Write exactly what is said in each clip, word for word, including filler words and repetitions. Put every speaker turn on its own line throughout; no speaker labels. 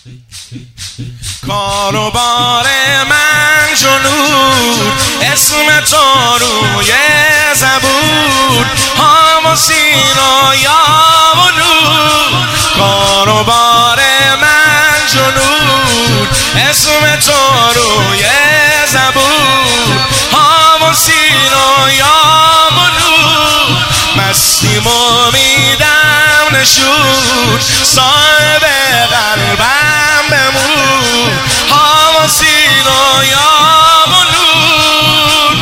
کاروبار من جنود اسم تو روی زبون هام و سینا یا و نور. کاروبار من جنود اسم تو روی زبون هام و سینا یا و نور. مستیم امیدم نشود صاحب قلبم بمون هام و سینا یا و نور.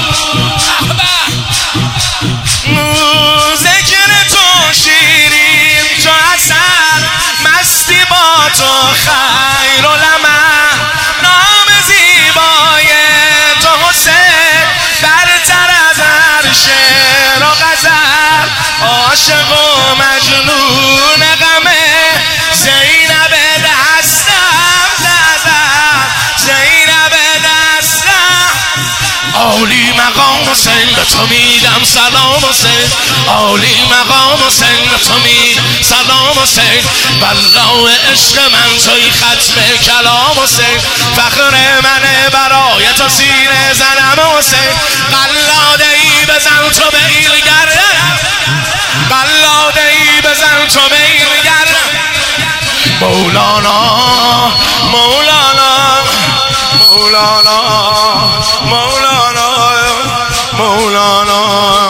ذکر تو شیرین تو عسل مستی با تو خیر و لمن نام زیبای تو حسین برتر از هر شعر و غزل. عاشق و مجنون غمه زینب دستم زدم زینب دستم. عالی مقام حسین به تو میدم سلام حسین عالی مقام حسین به تو میدم سلام حسین. والله عشق من توی ختم کلام حسین فخر منه برای تو سینه زنم حسین. قلاده ای بزن تو به ایل گردم قلاده ای بزن تو به ایل گردم. مولانا مولانا مولانا مولانا مولانا.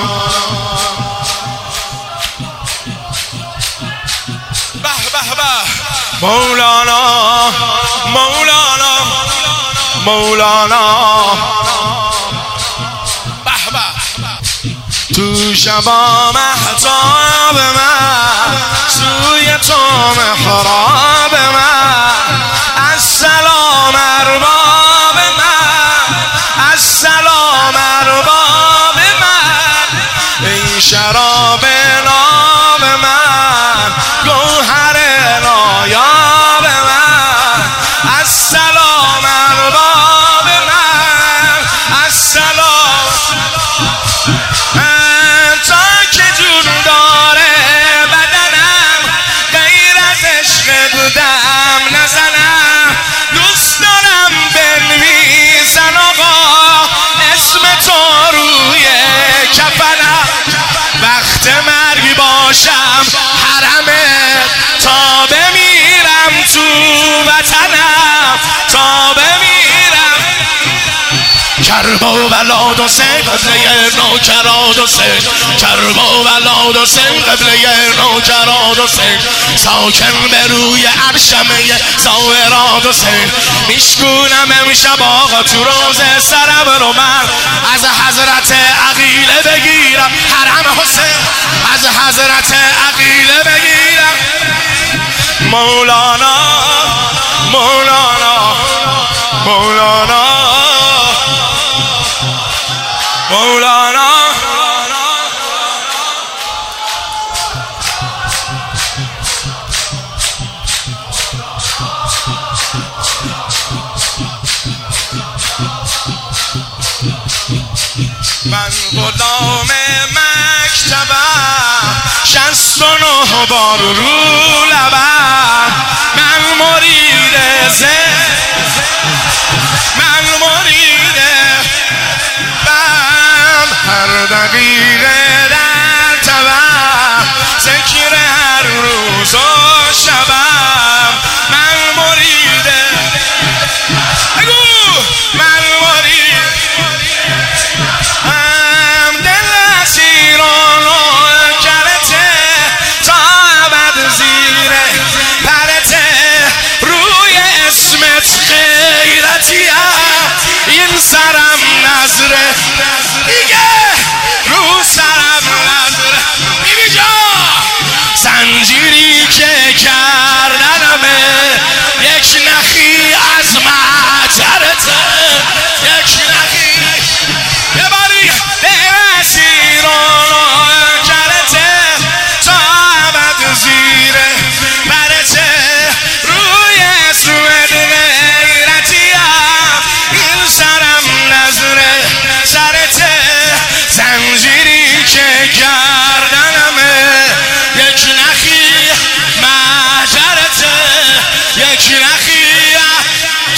به به به مولانا مولانا مولانا. به به تو شبا محتاب من سوی تو محراب من السلام ارباب من السلام ارباب من. ای شراب ناب من گوهر نایاب من السلام ارباب من السلام. تا که جون داره بدنم غیر از عشق بودم نزنم. دوست دارم بنویسن آقا اسم تو روی کفنم. وقت مرگ باشم حرمه تا بمیرم تو وطنم تا بمیرم. کربلا و حسین قبله نوکرات حسین کربلا و حسین قبله نوکرات حسین. ساکن به روی عرشمه زاورات حسین. میشکونم امشب آقا تو روز سرم رو من از حضرت عقیله بگیرم حرم حسین از حضرت عقیله بگیرم. مولانا مولانا مولانا مولانا. من غلام مکتبم شصت و نه بار رو لبم. من مرید زن من مرید بم هر دقیقه در تبم ذکر هر روز و شبم. من مرید بگو من مرید هم دل اسیران و کرته تا ابد زیر پرته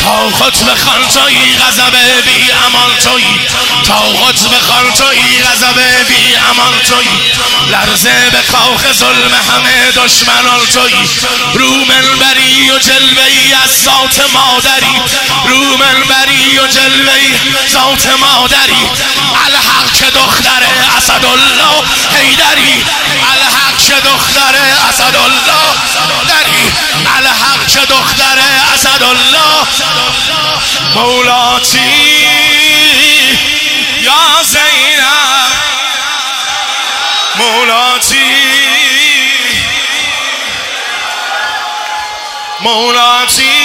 تا خطب خان تویی غضب بی امان تویی تا خطب خان تویی غضب بی امان تویی لرزه به خاک ظلم همه دشمنان تویی رو منبری و جلوه‌ای از ذات مادری رو منبری و جلوه‌ای ذات مادری الحق که دختر اسدالله حیدری الحق که دختر اسدالله دری الحق که دختر اسدالله مولاتی یا زینب مولاتی مولاتی